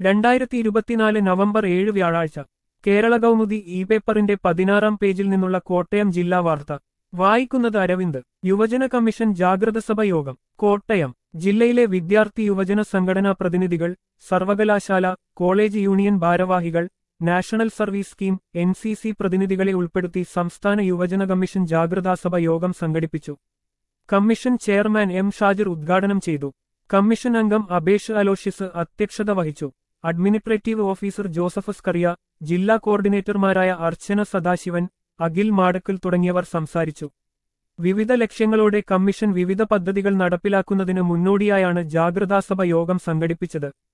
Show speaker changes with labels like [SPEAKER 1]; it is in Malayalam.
[SPEAKER 1] 2024 നവംബർ 7 വ്യാഴാഴ്ച കേരള കൗമുദി ഇ പേപ്പറിന്റെ 16-ാം പേജിൽ നിന്നുള്ള കോട്ടയം ജില്ലാ വാർത്ത വായിക്കുന്നത് അരവിന്ദ്. യുവജന കമ്മീഷൻ ജാഗ്രതസഭ യോഗം കോട്ടയം. ജില്ലയിലെ വിദ്യാർത്ഥി യുവജന സംഘടനാ പ്രതിനിധികൾ, സർവകലാശാല, കോളേജ് യൂണിയൻ ഭാരവാഹികൾ, നാഷണൽ സർവീസ് സ്കീം NCC പ്രതിനിധികളെ ഉൾപ്പെടുത്തി സംസ്ഥാന യുവജന കമ്മീഷൻ ജാഗ്രതാസഭ യോഗം സംഘടിപ്പിച്ചു. കമ്മീഷൻ ചെയർമാൻ M ഷാജിർ ഉദ്ഘാടനം ചെയ്തു. കമ്മീഷൻ അംഗം അബേഷ് അലോഷ്യസ് അധ്യക്ഷത വഹിച്ചു. അഡ്മിനിസ്ട്രേറ്റീവ് ഓഫീസർ ജോസഫസ് കറിയ, ജില്ലാ കോർഡിനേറ്റർമാരായ അർച്ചന സദാശിവൻ, അഖിൽ മാടക്കൽ തുടങ്ങിയവർ സംസാരിച്ചു. വിവിധ ലക്ഷ്യങ്ങളോടെ കമ്മീഷൻ വിവിധ പദ്ധതികൾ നടപ്പിലാക്കുന്നതിന് മുന്നോടിയായാണ് ജാഗ്രതാസഭ യോഗം സംഘടിപ്പിച്ചത്.